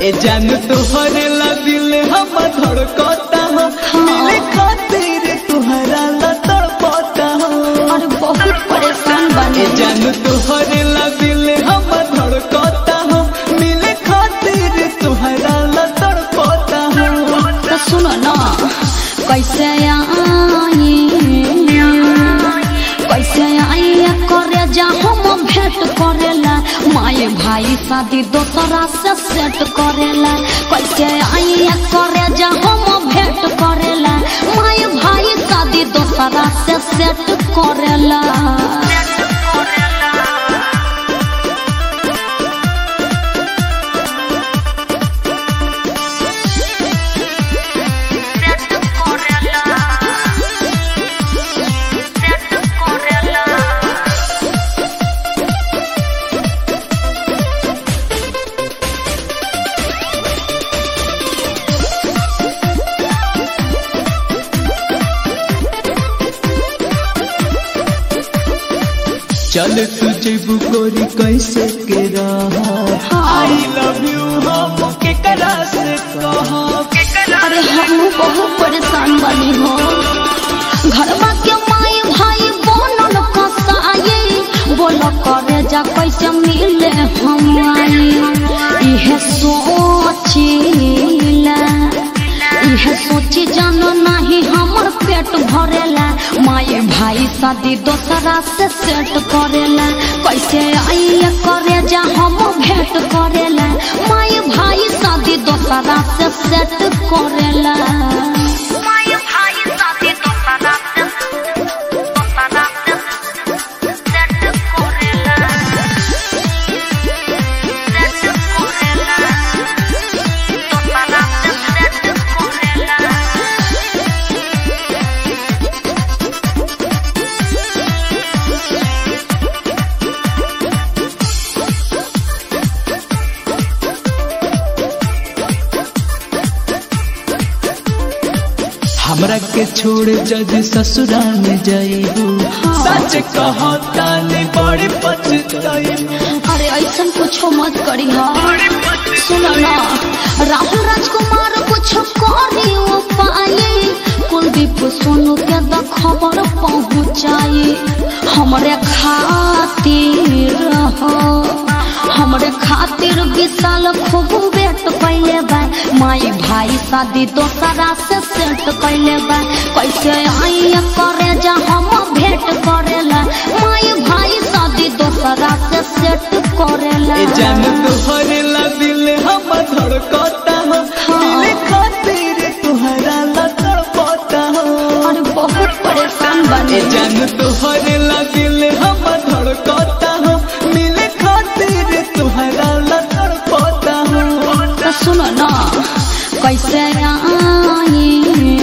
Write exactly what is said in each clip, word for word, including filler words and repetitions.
ए जान तुहरे ला दिल हम धड़कता हो मिले खातिर तुहरा ला तड़पता हो और बहुत परेशान बने। ए जान तुहरे ला दिल हम धड़कता हो मिले खातिर तुहरा ला तड़पता हो। तो सुनो ना कैसे आई कैसे आई करे जा हम भेंट करेला माए भाई शादी दोसरा से सेट करेला। कैसे आई करे जा हम भेंट करेला माए भाई शादी दोसरा से सेट करेला। चल तुझे बुकोरी कैसे के रहा आई लव यू हम के करा से कहा। अरे हम बहुत परेशान बनी हो घरवा के माई भाई बनल कसाई बोलो करे जा कैसे मिले हम आई इहे सोचिला इहे सोची जानो नहीं हमर पेट भरेला माए भाई शादी दोसरा से सेट करेला। कैसे आई करे जा हम भेंट करेला माए भाई शादी दोसरा से सेट करेला। माए भाई शादी दोसरा से दोसरा से सेट करेला सेट करेला दोसरा से सेट करेला। हमरा के छोड़ जब ससुरा में जाइबू सच कहता नहीं बड़ी पछताइबू। अरे ऐसा कुछ मत करी हा सुनो ना राहुल राजकुमार कुछ करी उपाय कुलदीप सोनू के द खबर पहुँचाई हमरे खातिर हो हमरे खातिर विशाल खूब वेट कैले बा माई भाई शादी दोसरा से सेट कैले बा। कैसे आई करे जा हम भेंट करेला माई भाई शादी दोसरा से सेट करेला। ए जान तुहरे ला दिल हम धड़कता हो मिले खातिर तुहरा ला तड़पता हो। और बहुत परेशान बने। ए जान तुहरे ला दिल हम धड़कता हो मिले खातिर तुहरा ला तड़पता हो। तो सुनो ना कैसे आई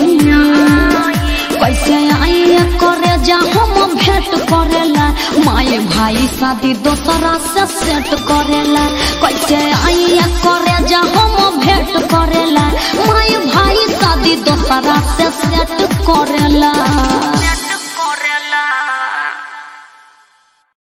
कैसे आई करे जा हम भेंट करेला माए भाई शादी दोसरा से सेट करेला। कैसे आई करे जा हम भेंट करेला माए भाई शादी दोसरा से सेट करेला।